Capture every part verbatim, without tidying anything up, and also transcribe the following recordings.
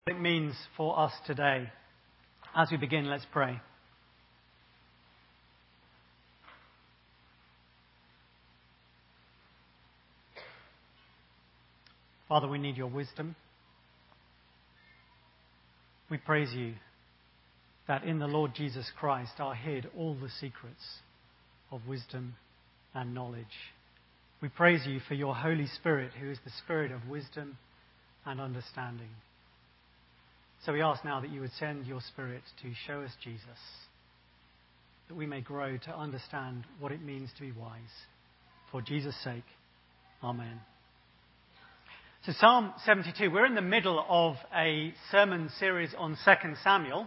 What it means for us today. As we begin, let's pray. Father, we need your wisdom. We praise you that in the Lord Jesus Christ are hid all the secrets of wisdom and knowledge. We praise you for your Holy Spirit, who is the Spirit of wisdom and understanding. So we ask now that you would send your Spirit to show us Jesus, that we may grow to understand what it means to be wise. For Jesus' sake, amen. So Psalm seventy-two, we're in the middle of a sermon series on Second Samuel.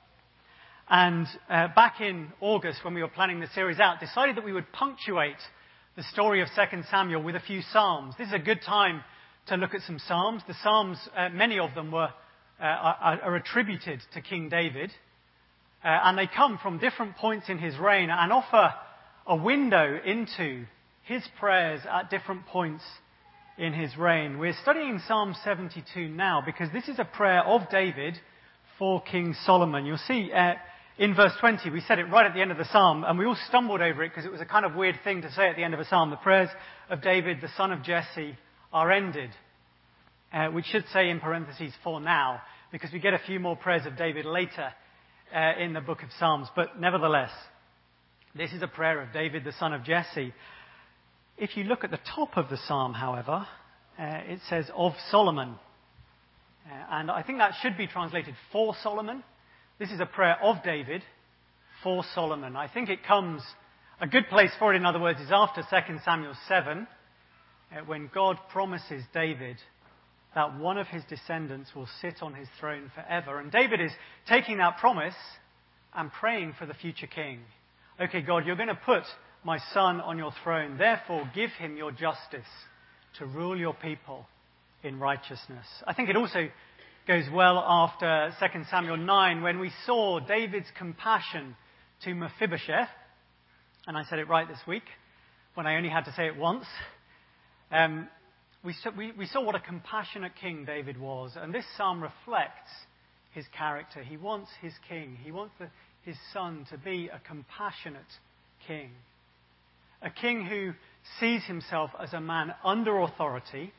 And uh, back in August, when we were planning the series out, decided that we would punctuate the story of Second Samuel with a few psalms. This is a good time to look at some psalms. The psalms, uh, many of them were uh, are, are attributed to King David. Uh, and they come from different points in his reign and offer a window into his prayers at different points in his reign. We're studying Psalm seventy-two now because this is a prayer of David for King Solomon. You'll see uh, in verse twenty, we said it right at the end of the psalm, and we all stumbled over it because it was a kind of weird thing to say at the end of a psalm. The prayers of David, the son of Jesse, are ended. Uh, which should say in parentheses, for now, because we get a few more prayers of David later uh, in the book of Psalms. But nevertheless, this is a prayer of David, the son of Jesse. If you look at the top of the psalm, however, uh, it says of Solomon. Uh, and I think that should be translated for Solomon. This is a prayer of David for Solomon. I think it comes, a good place for it, in other words, is after Second Samuel seven, uh, when God promises David that one of his descendants will sit on his throne forever. And David is taking that promise and praying for the future king. Okay, God, you're going to put my son on your throne. Therefore, give him your justice to rule your people in righteousness. I think it also goes well after Second Samuel nine, when we saw David's compassion to Mephibosheth. And I said it right this week, when I only had to say it once. Um, we, saw, we, we saw what a compassionate king David was. And this psalm reflects his character. He wants his king. He wants the, his son to be a compassionate king. A king who sees himself as a man under authority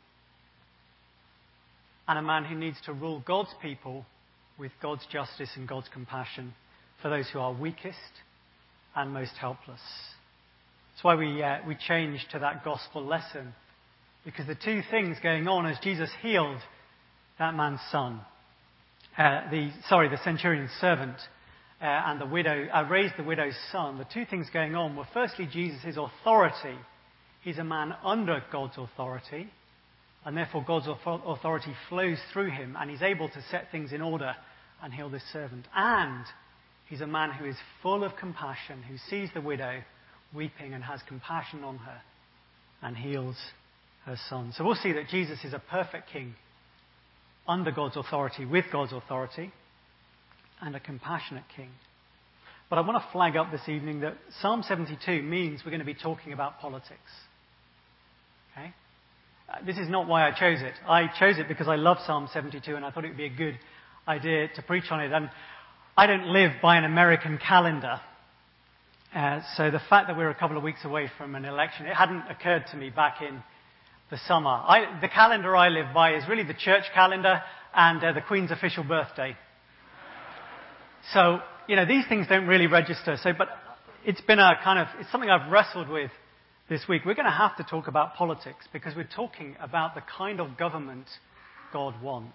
and a man who needs to rule God's people with God's justice and God's compassion for those who are weakest and most helpless. That's why we uh, we changed to that gospel lesson, because the two things going on as Jesus healed that man's son, uh, the sorry, the centurion's servant, uh, and the widow, uh, raised the widow's son. The two things going on were firstly Jesus' authority. He's a man under God's authority, and therefore God's authority flows through him, and he's able to set things in order and heal this servant. And he's a man who is full of compassion, who sees the widow weeping and has compassion on her and heals her son. So we'll see that Jesus is a perfect king under God's authority, with God's authority, and a compassionate king. But I want to flag up this evening that Psalm seventy-two means we're going to be talking about politics. Okay? Uh, this is not why I chose it. I chose it because I love Psalm seventy-two and I thought it would be a good idea to preach on it. And I don't live by an American calendar. Uh, so the fact that we're a couple of weeks away from an election, it hadn't occurred to me back in the summer. I, the calendar I live by is really the church calendar and uh, the Queen's official birthday. So, you know, these things don't really register. So, but it's been a kind of, it's something I've wrestled with this week. We're going to have to talk about politics because we're talking about the kind of government God wants.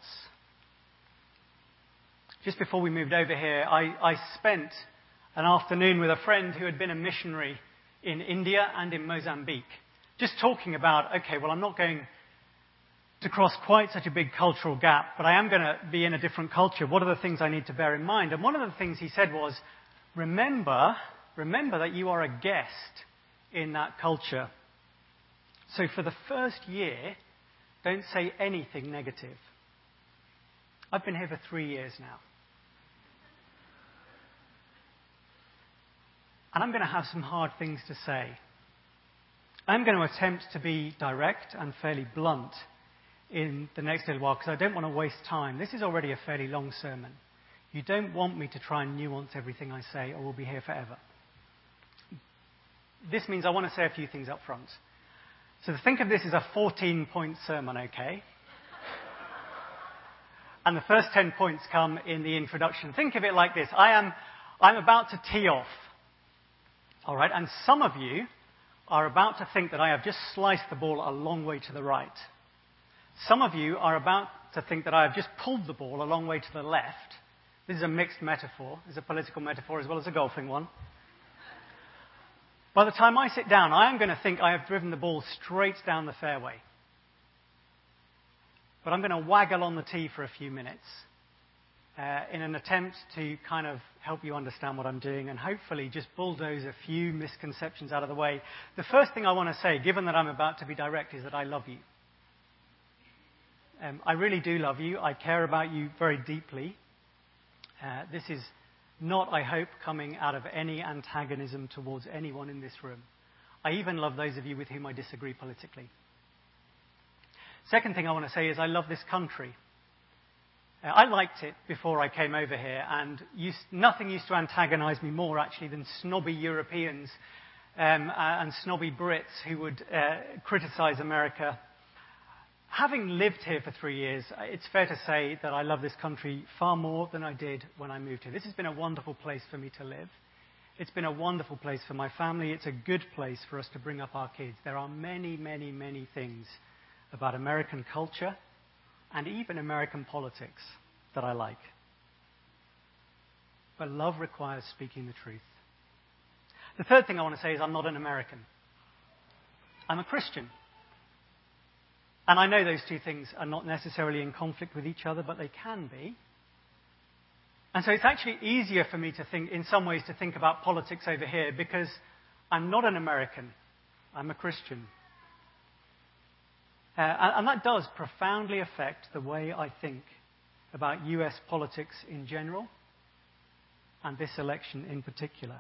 Just before we moved over here, I, I spent an afternoon with a friend who had been a missionary in India and in Mozambique. Just talking about, okay, well, I'm not going to cross quite such a big cultural gap, but I am going to be in a different culture. What are the things I need to bear in mind? And one of the things he said was, remember, remember that you are a guest in that culture. So for the first year, don't say anything negative. I've been here for three years now. And I'm going to have some hard things to say. I'm going to attempt to be direct and fairly blunt in the next little while because I don't want to waste time. This is already a fairly long sermon. You don't want me to try and nuance everything I say or we'll be here forever. This means I want to say a few things up front. So think of this as a fourteen-point sermon, okay? And the first ten points come in the introduction. Think of it like this. I am, I'm about to tee off. All right? And some of you are about to think that I have just sliced the ball a long way to the right. Some of you are about to think that I have just pulled the ball a long way to the left. This is a mixed metaphor. It's a political metaphor as well as a golfing one. By the time I sit down, I am going to think I have driven the ball straight down the fairway. But I'm going to waggle on the tee for a few minutes uh, in an attempt to kind of help you understand what I'm doing and hopefully just bulldoze a few misconceptions out of the way. The first thing I want to say, given that I'm about to be direct, is that I love you. Um, I really do love you. I care about you very deeply. Uh, this is not, I hope, coming out of any antagonism towards anyone in this room. I even love those of you with whom I disagree politically. Second thing I want to say is I love this country. Uh, I liked it before I came over here, and used, nothing used to antagonize me more, actually, than snobby Europeans um, uh, and snobby Brits who would uh, criticize America. Having lived here for three years, it's fair to say that I love this country far more than I did when I moved here. This has been a wonderful place for me to live. It's been a wonderful place for my family. It's a good place for us to bring up our kids. There are many, many, many things about American culture and even American politics that I like. But love requires speaking the truth. The third thing I want to say is I'm not an American. I'm a Christian. And I know those two things are not necessarily in conflict with each other, but they can be. And so it's actually easier for me to think, in some ways, to think about politics over here because I'm not an American. I'm a Christian. Uh, and, and that does profoundly affect the way I think about U S politics in general and this election in particular.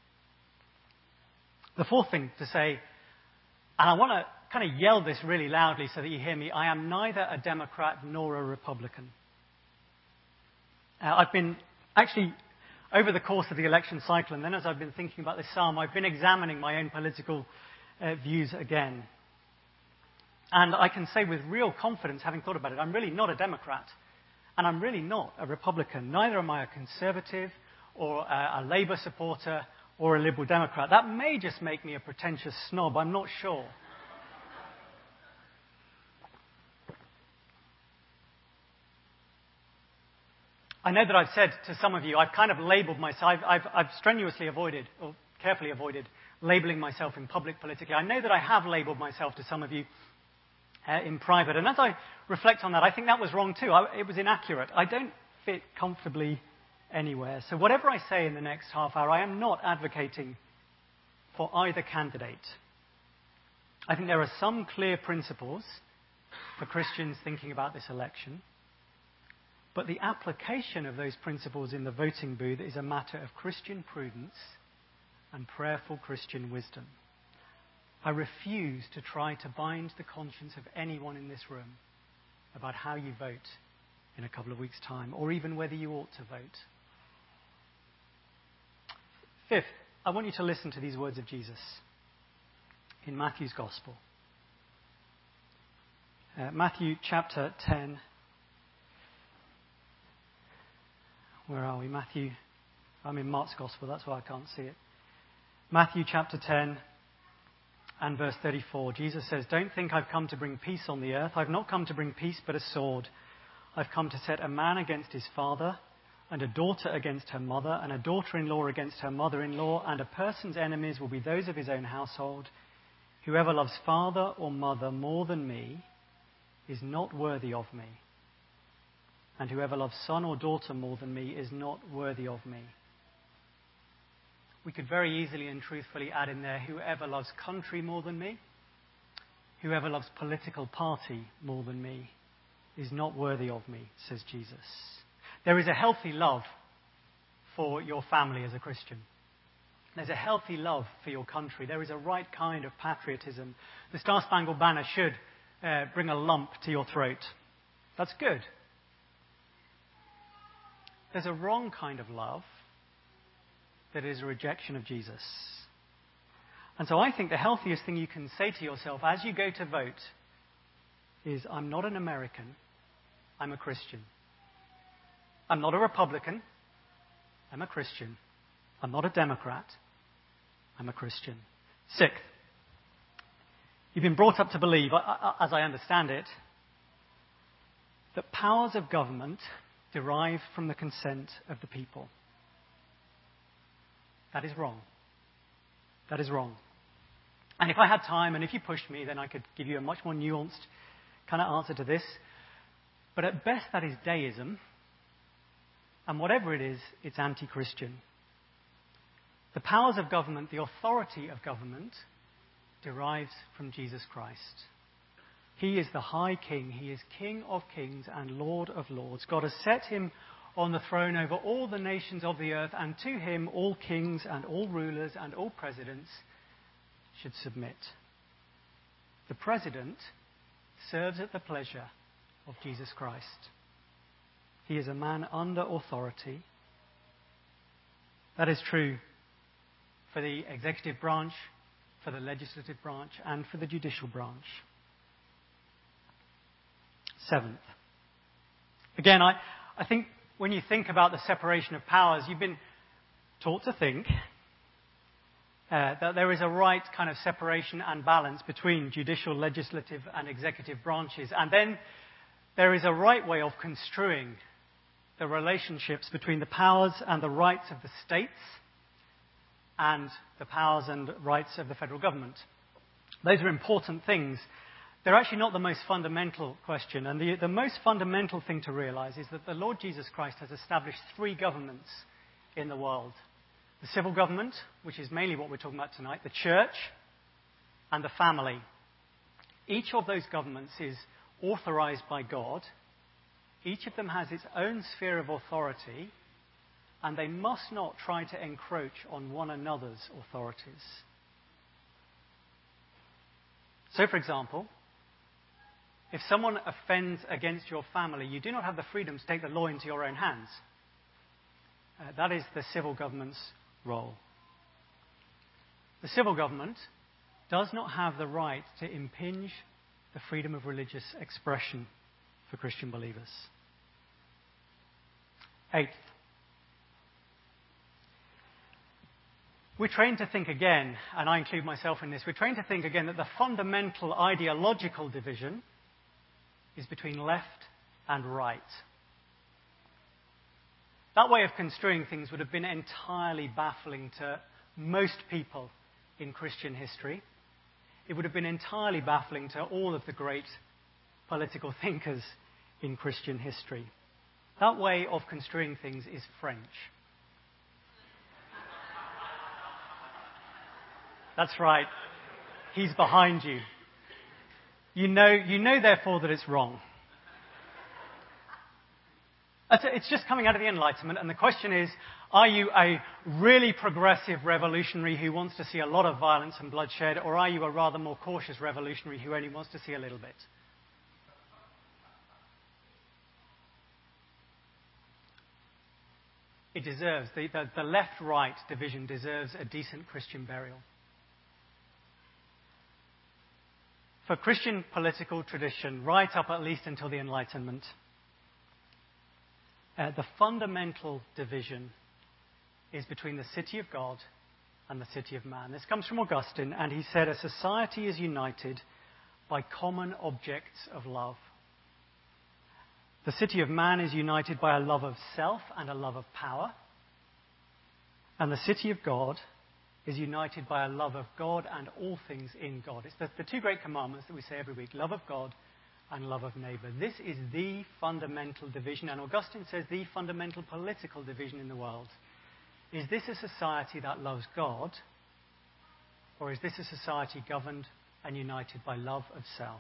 The fourth thing to say, and I want to kind of yell this really loudly so that you hear me, I am neither a Democrat nor a Republican. Uh, I've been actually, over the course of the election cycle, and then as I've been thinking about this psalm, I've been examining my own political uh, views again. And I can say with real confidence, having thought about it, I'm really not a Democrat. And I'm really not a Republican. Neither am I a conservative or a, a Labour supporter or a Liberal Democrat. That may just make me a pretentious snob. I'm not sure. I know that I've said to some of you, I've kind of labelled myself, I've, I've, I've strenuously avoided, or carefully avoided, labelling myself in public politically. I know that I have labelled myself to some of you uh, in private. And as I reflect on that, I think that was wrong too. I, it was inaccurate. I don't fit comfortably anywhere. So whatever I say in the next half hour, I am not advocating for either candidate. I think there are some clear principles for Christians thinking about this election. But the application of those principles in the voting booth is a matter of Christian prudence and prayerful Christian wisdom. I refuse to try to bind the conscience of anyone in this room about how you vote in a couple of weeks' time, or even whether you ought to vote. Fifth, I want you to listen to these words of Jesus in Matthew's Gospel. Uh, Matthew chapter ten. Where are we? Matthew. I'm in Mark's Gospel, that's why I can't see it. Matthew chapter ten and verse thirty-four. Jesus says, "Don't think I've come to bring peace on the earth. I've not come to bring peace, but a sword. I've come to set a man against his father, and a daughter against her mother, and a daughter-in-law against her mother-in-law, and a person's enemies will be those of his own household. Whoever loves father or mother more than me is not worthy of me. And whoever loves son or daughter more than me is not worthy of me." We could very easily and truthfully add in there, whoever loves country more than me, whoever loves political party more than me, is not worthy of me, says Jesus. There is a healthy love for your family as a Christian. There's a healthy love for your country. There is a right kind of patriotism. The Star Spangled Banner should uh, bring a lump to your throat. That's good. There's a wrong kind of love that is a rejection of Jesus. And so I think the healthiest thing you can say to yourself as you go to vote is, I'm not an American, I'm a Christian. I'm not a Republican, I'm a Christian. I'm not a Democrat, I'm a Christian. Sixth, you've been brought up to believe, as I understand it, that powers of government derive from the consent of the people. That is wrong. That is wrong. And if I had time, and if you pushed me, then I could give you a much more nuanced kind of answer to this. But at best, that is deism. And whatever it is, it's anti-Christian. The powers of government, the authority of government, derives from Jesus Christ. He is the high king. He is King of kings and Lord of lords. God has set him on the throne over all the nations of the earth, and to him all kings and all rulers and all presidents should submit. The president serves at the pleasure of Jesus Christ. He is a man under authority. That is true for the executive branch, for the legislative branch, and for the judicial branch. Seventh. Again, I, I think when you think about the separation of powers, you've been taught to think uh, that there is a right kind of separation and balance between judicial, legislative, and executive branches. And then there is a right way of construing the relationships between the powers and the rights of the states and the powers and rights of the federal government. Those are important things. They're actually not the most fundamental question. And the, the most fundamental thing to realize is that the Lord Jesus Christ has established three governments in the world. The civil government, which is mainly what we're talking about tonight, the church, and the family. Each of those governments is authorized by God. Each of them has its own sphere of authority, and they must not try to encroach on one another's authorities. So, for example, if someone offends against your family, you do not have the freedom to take the law into your own hands. Uh, that is the civil government's role. The civil government does not have the right to impinge the freedom of religious expression for Christian believers. Eighth, we're trained to think again, and I include myself in this, we're trained to think again that the fundamental ideological division is between left and right. That way of construing things would have been entirely baffling to most people in Christian history. It would have been entirely baffling to all of the great political thinkers in Christian history. That way of construing things is French. That's right. He's behind you. You know, you know, therefore, that it's wrong. It's just coming out of the Enlightenment, and the question is, are you a really progressive revolutionary who wants to see a lot of violence and bloodshed, or are you a rather more cautious revolutionary who only wants to see a little bit? It deserves, the, the, the left-right division deserves a decent Christian burial. For Christian political tradition, right up at least until the Enlightenment, uh, the fundamental division is between the city of God and the city of man. This comes from Augustine, and he said, a society is united by common objects of love. The city of man is united by a love of self and a love of power. And the city of God is united by a love of God and all things in God. It's the, the two great commandments that we say every week, love of God and love of neighbour. This is the fundamental division, and Augustine says the fundamental political division in the world. Is this a society that loves God, or is this a society governed and united by love of self?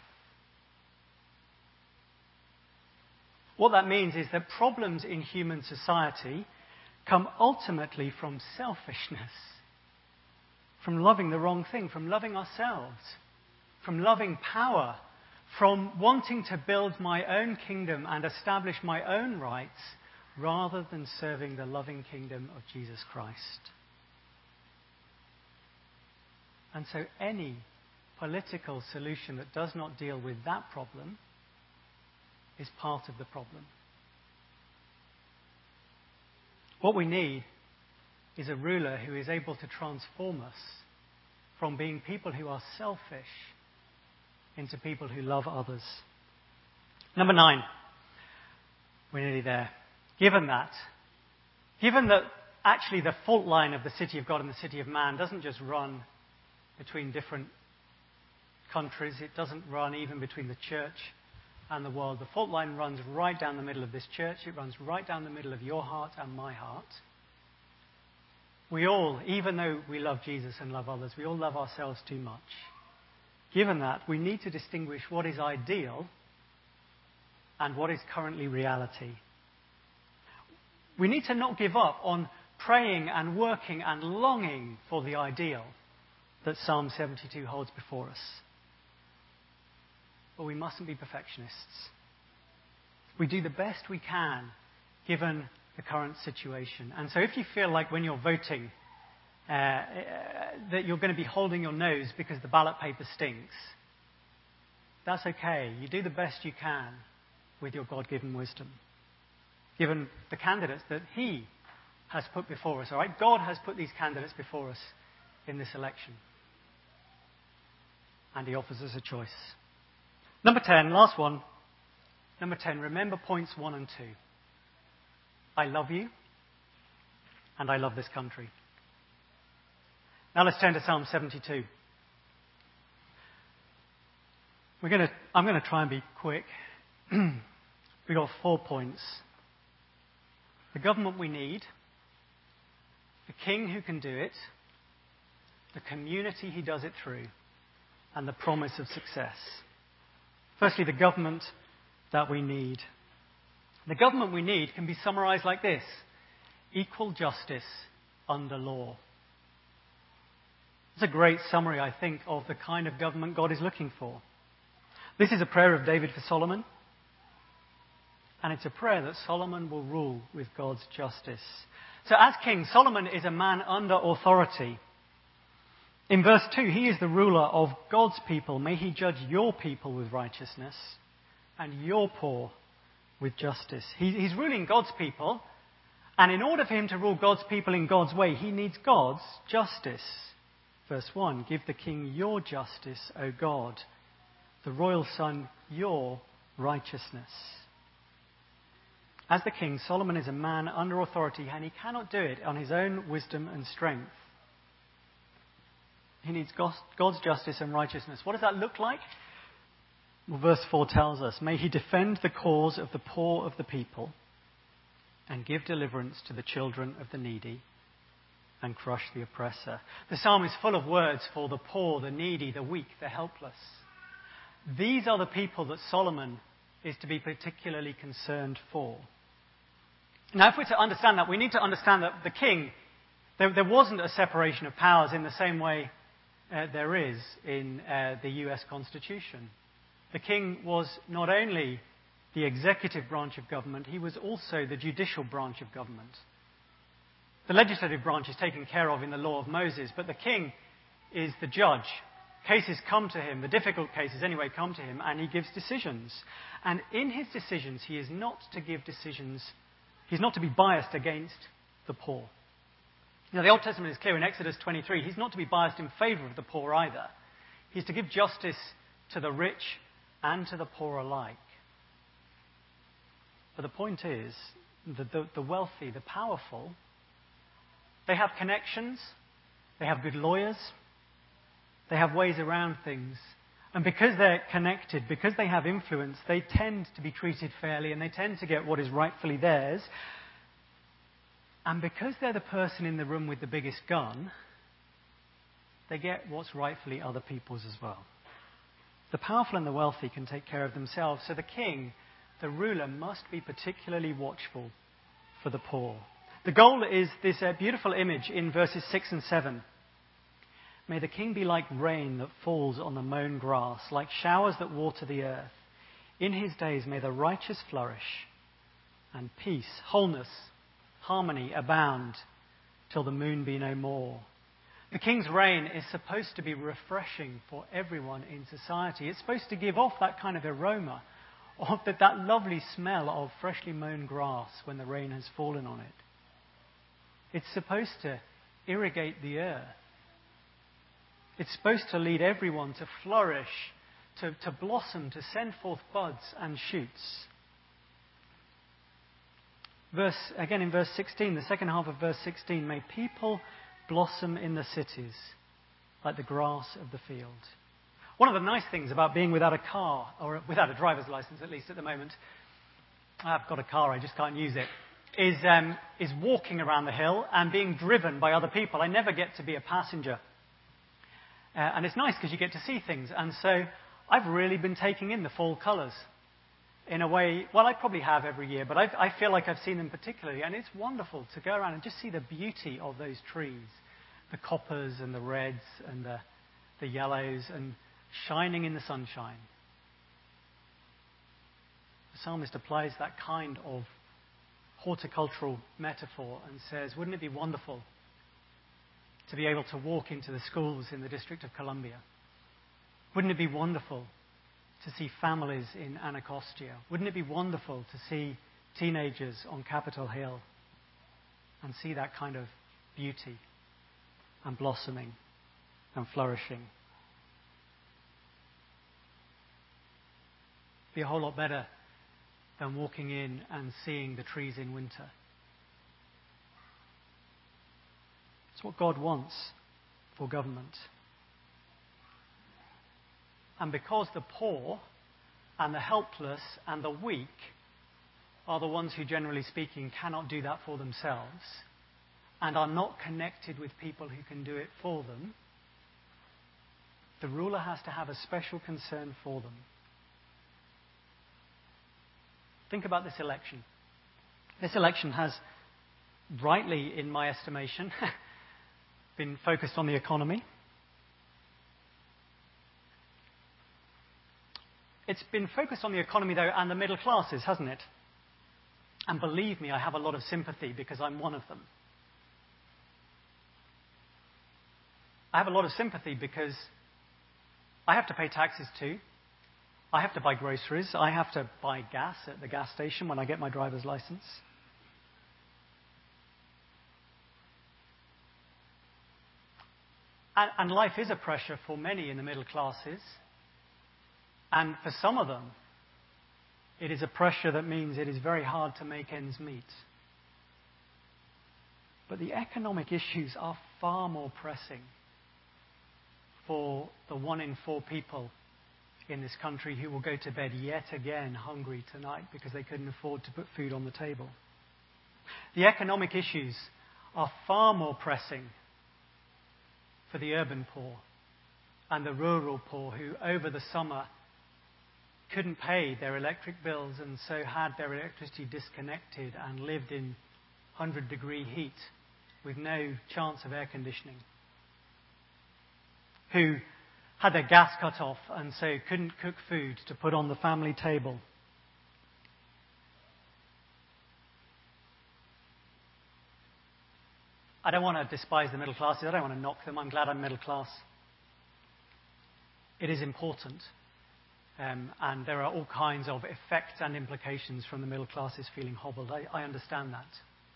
What that means is that problems in human society come ultimately from selfishness, from loving the wrong thing, from loving ourselves, from loving power, from wanting to build my own kingdom and establish my own rights rather than serving the loving kingdom of Jesus Christ. And so any political solution that does not deal with that problem is part of the problem. What we need is a ruler who is able to transform us from being people who are selfish into people who love others. Number nine. We're nearly there. Given that, given that actually the fault line of the city of God and the city of man doesn't just run between different countries, it doesn't run even between the church and the world. The fault line runs right down the middle of this church. It runs right down the middle of your heart and my heart. We all, even though we love Jesus and love others, we all love ourselves too much. Given that, we need to distinguish what is ideal and what is currently reality. We need to not give up on praying and working and longing for the ideal that Psalm seventy-two holds before us. But we mustn't be perfectionists. We do the best we can given the current situation. And so if you feel like when you're voting uh, uh, that you're going to be holding your nose because the ballot paper stinks, that's okay. You do the best you can with your God-given wisdom, given the candidates that He has put before us. All right? God has put these candidates before us in this election. And He offers us a choice. Number ten, last one. Number ten, remember points one and two. I love you, and I love this country. Now let's turn to Psalm seventy-two. We're going to, I'm going to try and be quick. We've got four points. The government we need, the king who can do it, the community he does it through, and the promise of success. Firstly, the government that we need. The government we need can be summarized like this: equal justice under law. It's a great summary, I think, of the kind of government God is looking for. This is a prayer of David for Solomon. And it's a prayer that Solomon will rule with God's justice. So as king, Solomon is a man under authority. In verse two, he is the ruler of God's people. May he judge your people with righteousness and your poor with justice. He, he's ruling God's people. And in order for him to rule God's people in God's way, he needs God's justice. Verse one, give the king your justice, O God, the royal son your righteousness. As the king, Solomon is a man under authority, and he cannot do it on his own wisdom and strength. He needs God's justice and righteousness. What does that look like? Well, verse four tells us, may he defend the cause of the poor of the people and give deliverance to the children of the needy and crush the oppressor. The psalm is full of words for the poor, the needy, the weak, the helpless. These are the people that Solomon is to be particularly concerned for. Now, if we're to understand that, we need to understand that the king, there, there wasn't a separation of powers in the same way uh, there is in uh, the U S Constitution. The king was not only the executive branch of government, he was also the judicial branch of government. The legislative branch is taken care of in the law of Moses, but the king is the judge. Cases come to him, the difficult cases anyway come to him, and he gives decisions. And in his decisions, he is not to give decisions, he's not to be biased against the poor. Now, the Old Testament is clear in Exodus twenty-three, he's not to be biased in favor of the poor either. He's to give justice to the rich and to the poor alike. But the point is that the, the wealthy, the powerful, they have connections, they have good lawyers, they have ways around things. And because they're connected, because they have influence, they tend to be treated fairly and they tend to get what is rightfully theirs. And because they're the person in the room with the biggest gun, they get what's rightfully other people's as well. The powerful and the wealthy can take care of themselves. So the king, the ruler, must be particularly watchful for the poor. The goal is this uh, beautiful image in verses six and seven, May the king be like rain that falls on the mown grass, like showers that water the earth. In his days may the righteous flourish, and peace, wholeness, harmony abound, till the moon be no more. The king's reign is supposed to be refreshing for everyone in society. It's supposed to give off that kind of aroma, of that, that lovely smell of freshly mown grass when the rain has fallen on it. It's supposed to irrigate the earth. It's supposed to lead everyone to flourish, to, to blossom, to send forth buds and shoots. Verse, again in verse sixteen, the second half of verse sixteen, may people blossom in the cities like the grass of the field. One of the nice things about being without a car, or without a driver's license at least at the moment, I've got a car, I just can't use it, is, um, is walking around the hill and being driven by other people. I never get to be a passenger. Uh, and it's nice because you get to see things. And so I've really been taking in the fall colours in a way, well, I probably have every year, but I've, I feel like I've seen them particularly. And it's wonderful to go around and just see the beauty of those trees, the coppers and the reds and the, the yellows, and shining in the sunshine. The psalmist applies that kind of horticultural metaphor and says, wouldn't it be wonderful to be able to walk into the schools in the District of Columbia? Wouldn't it be wonderful to see families in Anacostia? Wouldn't it be wonderful to see teenagers on Capitol Hill and see that kind of beauty and blossoming and flourishing? Be a whole lot better than walking in and seeing the trees in winter. It's what God wants for government. And because the poor and the helpless and the weak are the ones who, generally speaking, cannot do that for themselves and are not connected with people who can do it for them, the ruler has to have a special concern for them. Think about this election. This election has, rightly in my estimation, been focused on the economy. It's been focused on the economy, though, and the middle classes, hasn't it? And believe me, I have a lot of sympathy because I'm one of them. I have a lot of sympathy because I have to pay taxes too. I have to buy groceries. I have to buy gas at the gas station when I get my driver's license. And, and life is a pressure for many in the middle classes. And for some of them, it is a pressure that means it is very hard to make ends meet. But the economic issues are far more pressing for the one in four people in this country who will go to bed yet again hungry tonight because they couldn't afford to put food on the table. The economic issues are far more pressing for the urban poor and the rural poor who over the summer couldn't pay their electric bills and so had their electricity disconnected and lived in one hundred degree heat with no chance of air conditioning. Who had their gas cut off and so couldn't cook food to put on the family table. I don't want to despise the middle classes. I don't want to knock them. I'm glad I'm middle class. It is important. Um, and there are all kinds of effects and implications from the middle classes feeling hobbled. I, I understand that.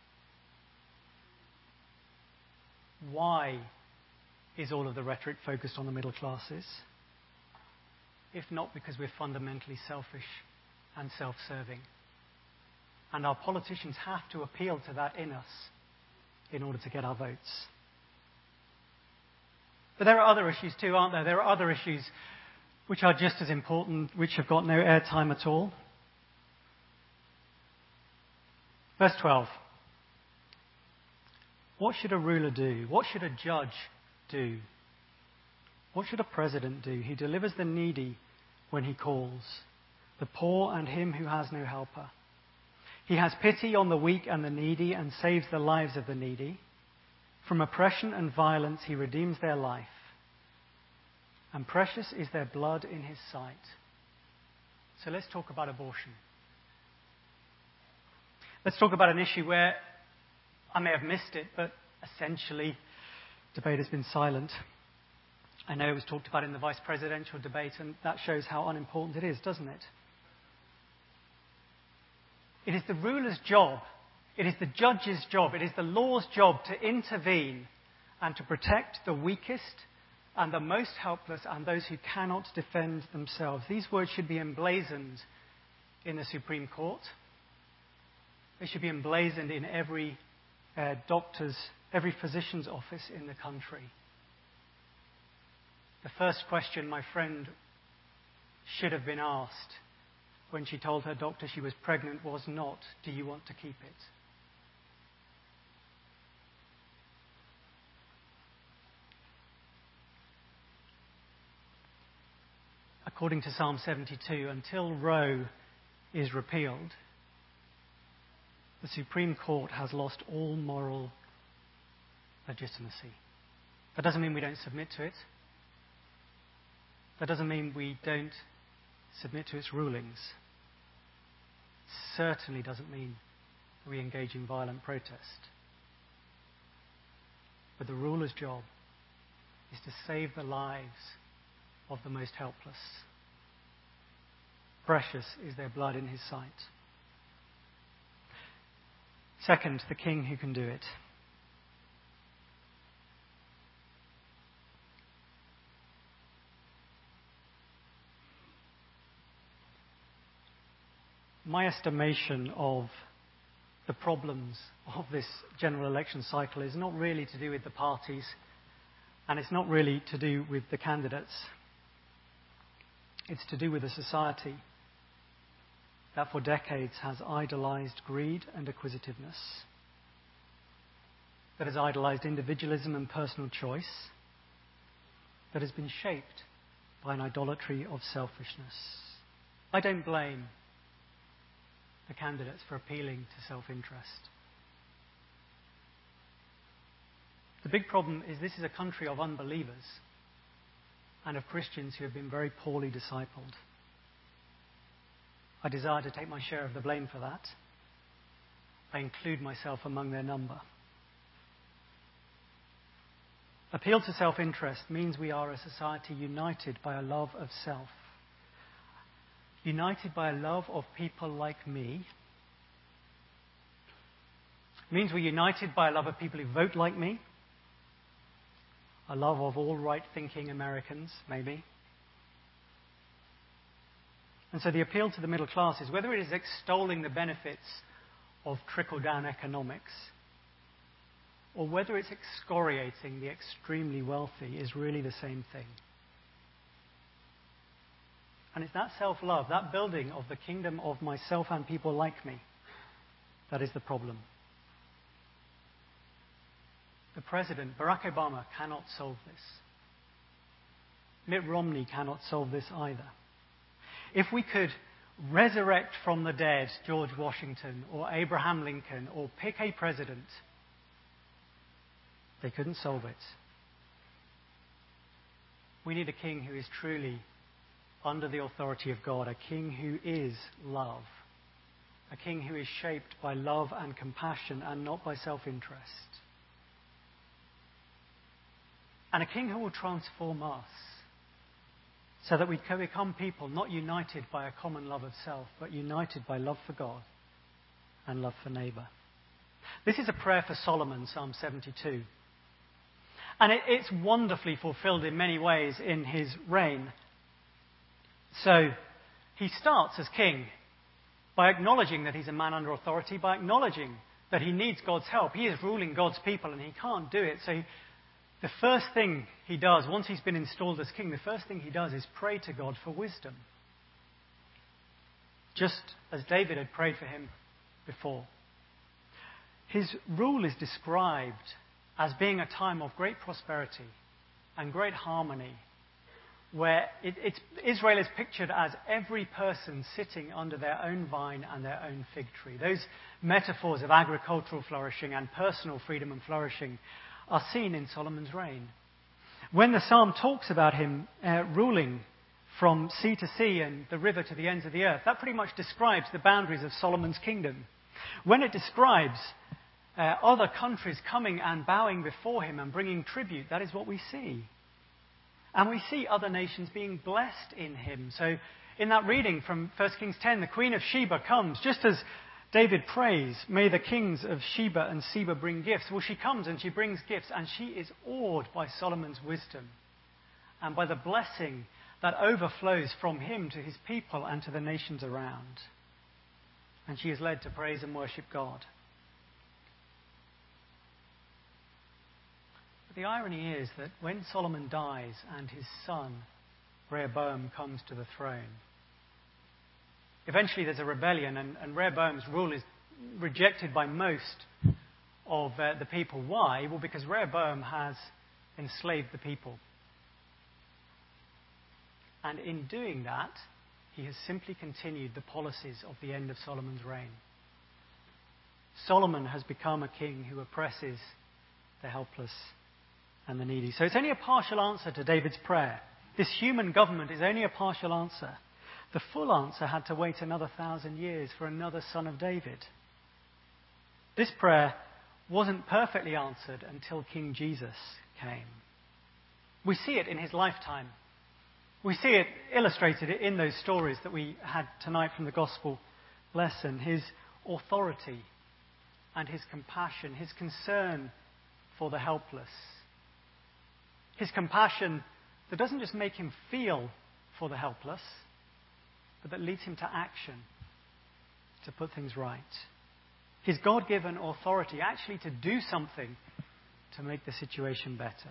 Why is all of the rhetoric focused on the middle classes? If not because we're fundamentally selfish and self-serving. And our politicians have to appeal to that in us in order to get our votes. But there are other issues too, aren't there? There are other issues which are just as important, which have got no airtime at all. Verse twelve. What should a ruler do? What should a judge do? What should a president do? He delivers the needy when he calls, the poor and him who has no helper. He has pity on the weak and the needy and saves the lives of the needy. From oppression and violence he redeems their life. and precious is their blood in his sight. So let's talk about abortion. Let's talk about an issue where I may have missed it, but essentially debate has been silent. I know it was talked about in the vice presidential debate, and that shows how unimportant it is, doesn't it? It is the ruler's job, it is the judge's job, it is the law's job to intervene and to protect the weakest and the most helpless and those who cannot defend themselves. These words should be emblazoned in the Supreme Court. They should be emblazoned in every uh, doctor's, every physician's office in the country. The first question my friend should have been asked when she told her doctor she was pregnant was not, "Do you want to keep it?" According to Psalm seventy-two, until Roe is repealed, the Supreme Court has lost all moral legitimacy. That doesn't mean we don't submit to it. That doesn't mean we don't submit to its rulings. It certainly doesn't mean we engage in violent protest. But the ruler's job is to save the lives of the most helpless. Precious is their blood in his sight. Second, the king who can do it. My estimation of the problems of this general election cycle is not really to do with the parties, and it's not really to do with the candidates. It's to do with a society that for decades has idolized greed and acquisitiveness, that has idolized individualism and personal choice, that has been shaped by an idolatry of selfishness. I don't blame the candidates for appealing to self-interest. The big problem is this is a country of unbelievers and of Christians who have been very poorly discipled. I desire to take my share of the blame for that. I include myself among their number. Appeal to self-interest means we are a society united by a love of self. United by a love of people like me. It means we're united by a love of people who vote like me. A love of all right-thinking Americans, maybe. And so the appeal to the middle classes, whether it is extolling the benefits of trickle-down economics, or whether it's excoriating the extremely wealthy, is really the same thing. And it's that self-love, that building of the kingdom of myself and people like me, that is the problem. The president, Barack Obama, cannot solve this. Mitt Romney cannot solve this either. If we could resurrect from the dead George Washington or Abraham Lincoln or pick a president, they couldn't solve it. We need a king who is truly under the authority of God, a king who is love, a king who is shaped by love and compassion and not by self-interest, and a king who will transform us so that we can become people not united by a common love of self, but united by love for God and love for neighbour. This is a prayer for Solomon, Psalm seventy-two. And it, it's wonderfully fulfilled in many ways in his reign. So he starts as king by acknowledging that he's a man under authority, by acknowledging that he needs God's help. He is ruling God's people and he can't do it. So he, the first thing he does, once he's been installed as king, the first thing he does is pray to God for wisdom. Just as David had prayed for him before. His rule is described as being a time of great prosperity and great harmony, where it, it's, Israel is pictured as every person sitting under their own vine and their own fig tree. Those metaphors of agricultural flourishing and personal freedom and flourishing are seen in Solomon's reign. When the psalm talks about him uh, ruling from sea to sea and the river to the ends of the earth, that pretty much describes the boundaries of Solomon's kingdom. When it describes uh, other countries coming and bowing before him and bringing tribute, that is what we see. And we see other nations being blessed in him. So in that reading from First Kings ten, the Queen of Sheba comes, just as David prays, may the kings of Sheba and Seba bring gifts. Well, she comes and she brings gifts, and she is awed by Solomon's wisdom and by the blessing that overflows from him to his people and to the nations around. And she is led to praise and worship God. But the irony is that when Solomon dies and his son Rehoboam comes to the throne, eventually there's a rebellion, and, and Rehoboam's rule is rejected by most of uh, the people. Why? Well, because Rehoboam has enslaved the people. And in doing that, he has simply continued the policies of the end of Solomon's reign. Solomon has become a king who oppresses the helpless and the needy. So it's only a partial answer to David's prayer. This human government is only a partial answer. The full answer had to wait another thousand years for another son of David. This prayer wasn't perfectly answered until King Jesus came. We see it in his lifetime. We see it illustrated in those stories that we had tonight from the gospel lesson. His authority and his compassion, his concern for the helpless. His compassion that doesn't just make him feel for the helpless, but that leads him to action to put things right. His God-given authority actually to do something to make the situation better.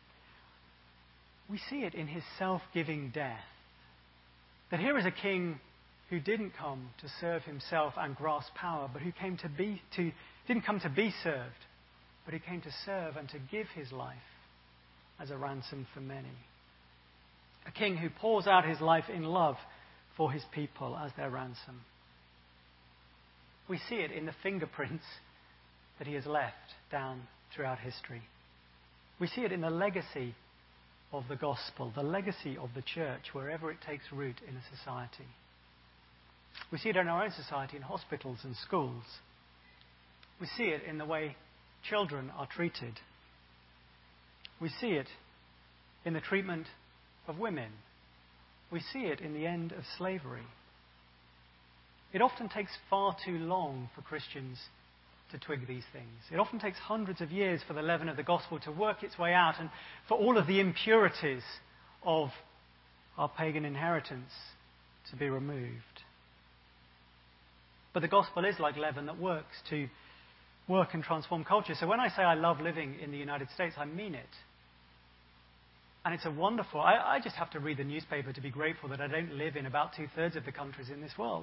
We see it in his self-giving death. That here is a king who didn't come to serve himself and grasp power, but who came to be to didn't come to be served, but who came to serve and to give his life as a ransom for many. A king who pours out his life in love for his people as their ransom. We see it in the fingerprints that he has left down throughout history. We see it in the legacy of the gospel, the legacy of the church, wherever it takes root in a society. We see it in our own society, in hospitals and schools. We see it in the way children are treated. We see it in the treatment of women. We see it in the end of slavery. It often takes far too long for Christians to twig these things. It often takes hundreds of years for the leaven of the gospel to work its way out and for all of the impurities of our pagan inheritance to be removed. But the gospel is like leaven that works to work and transform culture. So when I say I love living in the United States, I mean it. And it's a wonderful... I, I just have to read the newspaper to be grateful that I don't live in about two-thirds of the countries in this world.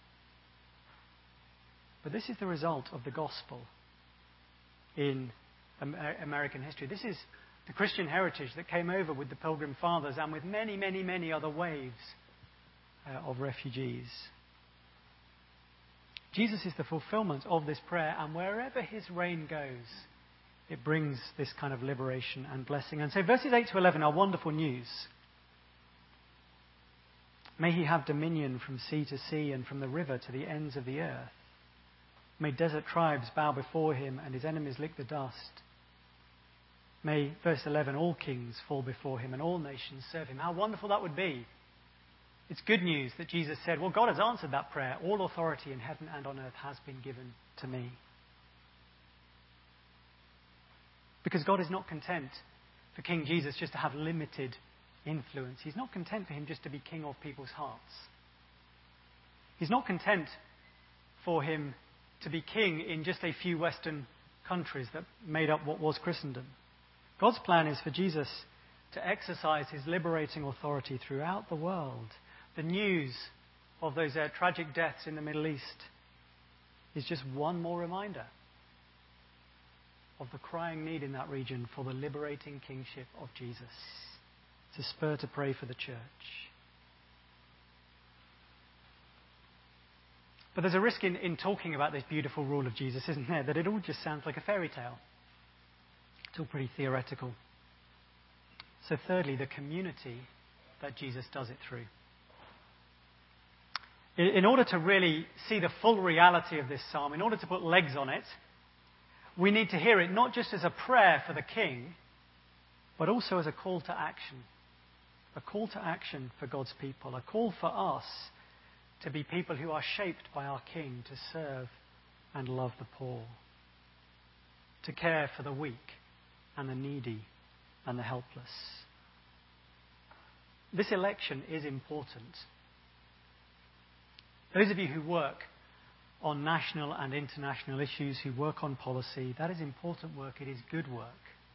But this is the result of the gospel in American history. This is the Christian heritage that came over with the Pilgrim Fathers and with many, many, many other waves uh, of refugees. Jesus is the fulfillment of this prayer, and wherever his reign goes, it brings this kind of liberation and blessing. And so verses eight to eleven are wonderful news. May he have dominion from sea to sea and from the river to the ends of the earth. May desert tribes bow before him and his enemies lick the dust. May, verse eleven, all kings fall before him and all nations serve him. How wonderful that would be. It's good news that Jesus said, well, God has answered that prayer. All authority in heaven and on earth has been given to me. Because God is not content for King Jesus just to have limited influence. He's not content for him just to be king of people's hearts. He's not content for him to be king in just a few Western countries that made up what was Christendom. God's plan is for Jesus to exercise his liberating authority throughout the world. The news of those uh, tragic deaths in the Middle East is just one more reminder of the crying need in that region for the liberating kingship of Jesus. It's a spur to pray for the church. But there's a risk in, in talking about this beautiful rule of Jesus, isn't there? That it all just sounds like a fairy tale. It's all pretty theoretical. So thirdly, the community that Jesus does it through. In order to really see the full reality of this psalm, in order to put legs on it, we need to hear it not just as a prayer for the king, but also as a call to action. A call to action for God's people. A call for us to be people who are shaped by our king to serve and love the poor. To care for the weak and the needy and the helpless. This election is important. Those of you who work on national and international issues, who work on policy, that is important work. It is good work.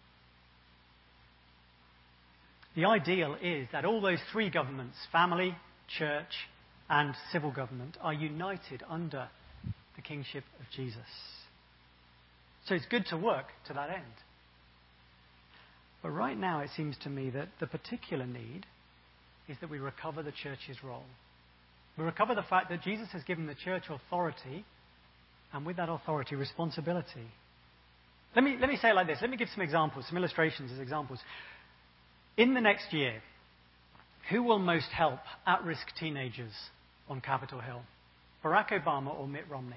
The ideal is that all those three governments, family, church, and civil government, are united under the kingship of Jesus. So it's good to work to that end. But right now it seems to me that the particular need is that we recover the church's role. We recover the fact that Jesus has given the church authority, and with that authority, responsibility. Let me, let me say it like this. Let me give some examples, some illustrations as examples. In the next year, who will most help at-risk teenagers on Capitol Hill? Barack Obama or Mitt Romney?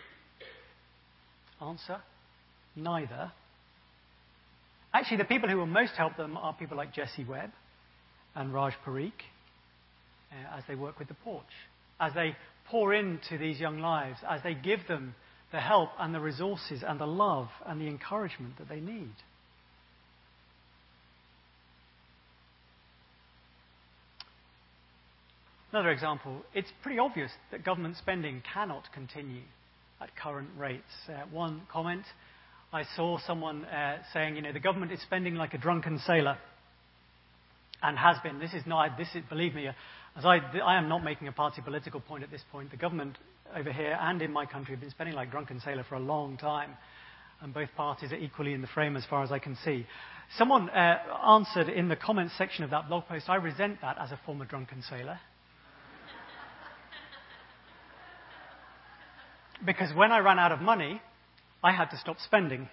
Answer: neither. Actually, the people who will most help them are people like Jesse Webb and Raj Parikh, uh, as they work with the Porch, as they pour into these young lives, as they give them the help and the resources and the love and the encouragement that they need. Another example, it's pretty obvious that government spending cannot continue at current rates. Uh, one comment I saw someone uh, saying, you know, the government is spending like a drunken sailor, and has been. This is not, this is, believe me, as I, I am not making a party political point at this point. The government over here and in my country have been spending like drunken sailor for a long time, and both parties are equally in the frame as far as I can see. Someone uh, answered in the comments section of that blog post, I resent that as a former drunken sailor. Because when I ran out of money, I had to stop spending.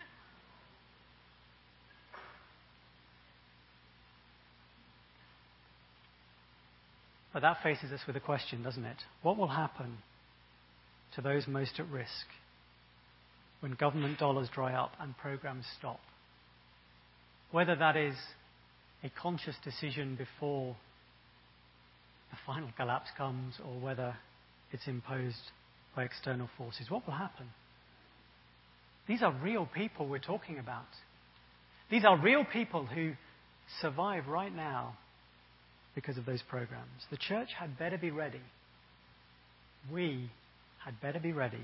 But that faces us with a question, doesn't it? What will happen to those most at risk when government dollars dry up and programs stop? Whether that is a conscious decision before the final collapse comes, or whether it's imposed by external forces, what will happen? These are real people we're talking about. These are real people who survive right now because of those programs. The church had better be ready. We had better be ready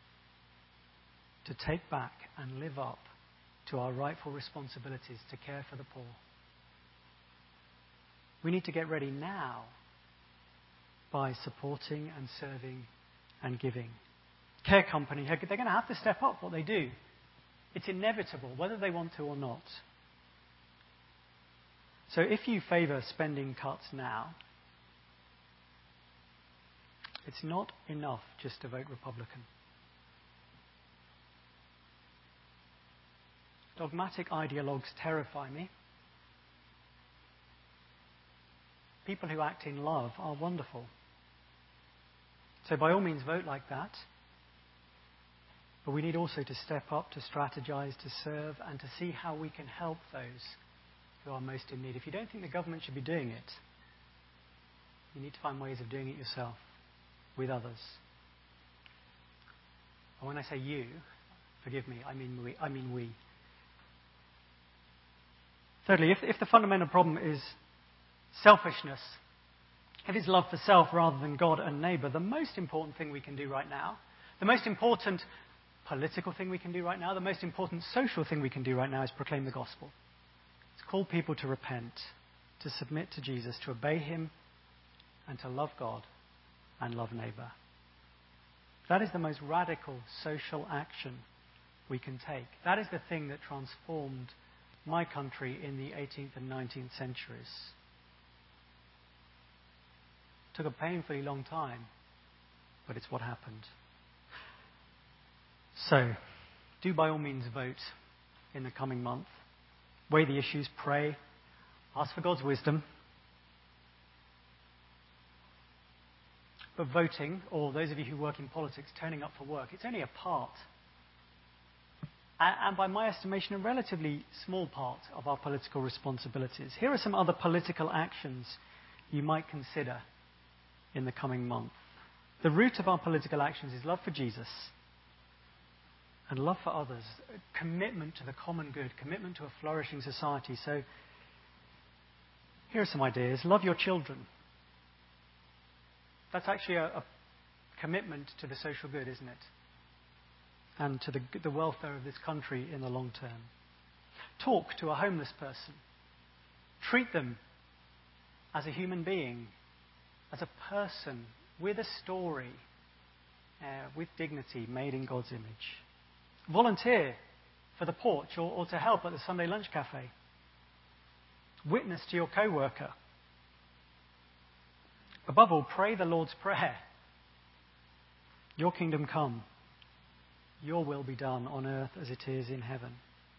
to take back and live up to our rightful responsibilities to care for the poor. We need to get ready now by supporting and serving and giving. Care company, they're going to have to step up what they do. It's inevitable, whether they want to or not. So if you favour spending cuts now, it's not enough just to vote Republican. Dogmatic ideologues terrify me. People who act in love are wonderful. So by all means vote like that. But we need also to step up, to strategize, to serve, and to see how we can help those who are most in need. If you don't think the government should be doing it, you need to find ways of doing it yourself, with others. And when I say you, forgive me, I mean we. I mean we. Thirdly, if, if the fundamental problem is selfishness, if it's love for self rather than God and neighbour, the most important thing we can do right now, the most important political thing we can do right now, the most important social thing we can do right now is proclaim the gospel. It's call people to repent, to submit to Jesus, to obey him, and to love God and love neighbour. That is the most radical social action we can take. That is the thing that transformed my country in the eighteenth and nineteenth centuries. It took a painfully long time, but it's what happened. So, do by all means vote in the coming month. Weigh the issues, pray, Ask for God's wisdom. But voting, or those of you who work in politics, turning up for work, it's only a part. And by my estimation, a relatively small part of our political responsibilities. Here are some other political actions you might consider in the coming month. The root of our political actions is love for Jesus and love for others, commitment to the common good, commitment to a flourishing society. So here are some ideas. Love your children. That's actually a, a commitment to the social good, isn't it? And to the, the welfare of this country in the long term. Talk to a homeless person. Treat them as a human being, as a person with a story, uh, with dignity, made in God's image. Volunteer for the porch or, or to help at the Sunday lunch cafe. Witness to your co-worker. Above all, pray the Lord's Prayer. Your kingdom come. Your will be done on earth as it is in heaven.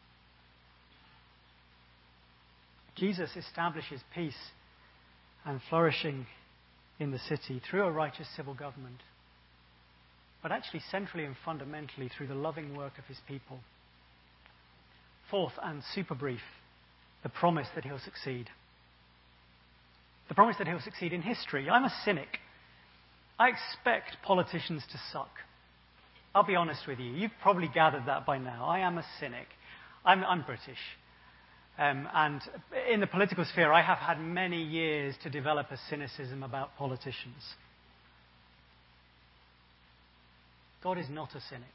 Jesus establishes peace and flourishing in the city through a righteous civil government, but actually centrally and fundamentally through the loving work of his people. Fourth, and super brief, the promise that he'll succeed. The promise that he'll succeed in history. I'm a cynic. I expect politicians to suck. I'll be honest with you. You've probably gathered that by now. I am a cynic. I'm, I'm British. Um, and in the political sphere, I have had many years to develop a cynicism about politicians. God is not a cynic.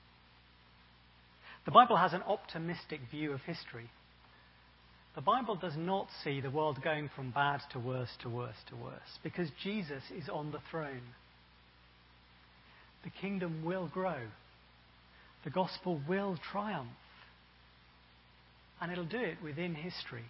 The Bible has an optimistic view of history. The Bible does not see the world going from bad to worse to worse to worse, because Jesus is on the throne. The kingdom will grow. The gospel will triumph. And it'll do it within history.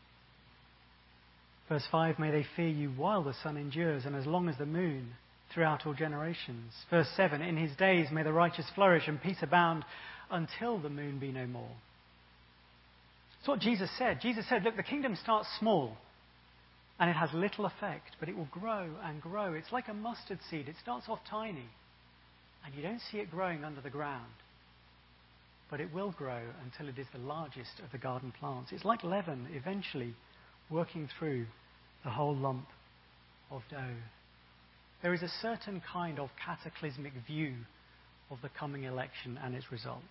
Verse five, may they fear you while the sun endures and as long as the moon throughout all generations. Verse seven, in his days may the righteous flourish and peace abound until the moon be no more. That's what Jesus said. Jesus said, look, the kingdom starts small and it has little effect, but it will grow and grow. It's like a mustard seed. It starts off tiny and you don't see it growing under the ground, but it will grow until it is the largest of the garden plants. It's like leaven eventually working through the whole lump of dough. There is a certain kind of cataclysmic view of the coming election and its results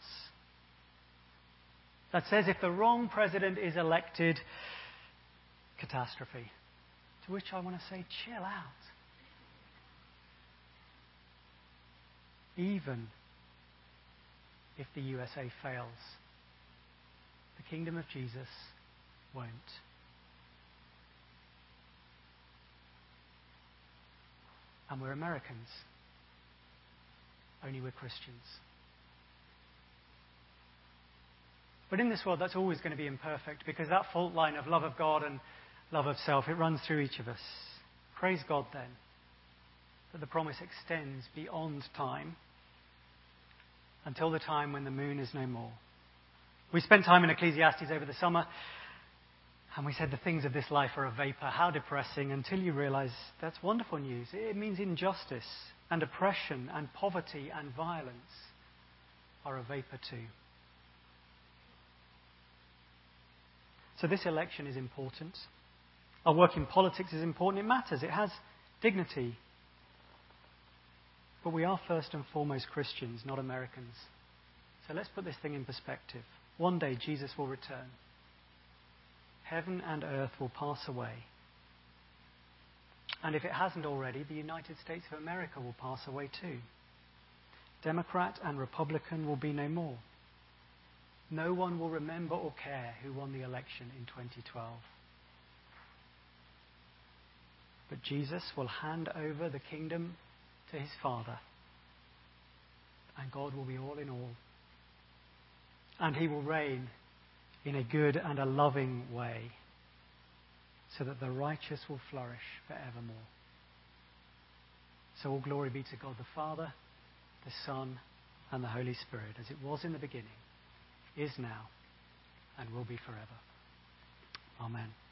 that says if the wrong president is elected, catastrophe. To which I want to say, chill out. Even if the U S A fails, the kingdom of Jesus won't. And we're Americans. Only we're Christians. But in this world, that's always going to be imperfect, because that fault line of love of God and love of self, it runs through each of us. Praise God, then, that the promise extends beyond time until the time when the moon is no more. We spent time in Ecclesiastes over the summer, and we said the things of this life are a vapor. How depressing, until you realize that's wonderful news. It means injustice and oppression and poverty and violence are a vapor too. So this election is important. Our work in politics is important. It matters. It has dignity. But we are first and foremost Christians, not Americans. So let's put this thing in perspective. One day Jesus will return. Heaven and earth will pass away. And if it hasn't already, the United States of America will pass away too. Democrat and Republican will be no more. No one will remember or care who won the election in twenty twelve. But Jesus will hand over the kingdom to his Father. And God will be all in all. And he will reign in a good and a loving way, so that the righteous will flourish forevermore. So all glory be to God the Father, the Son, and the Holy Spirit, as it was in the beginning, is now, and will be forever. Amen.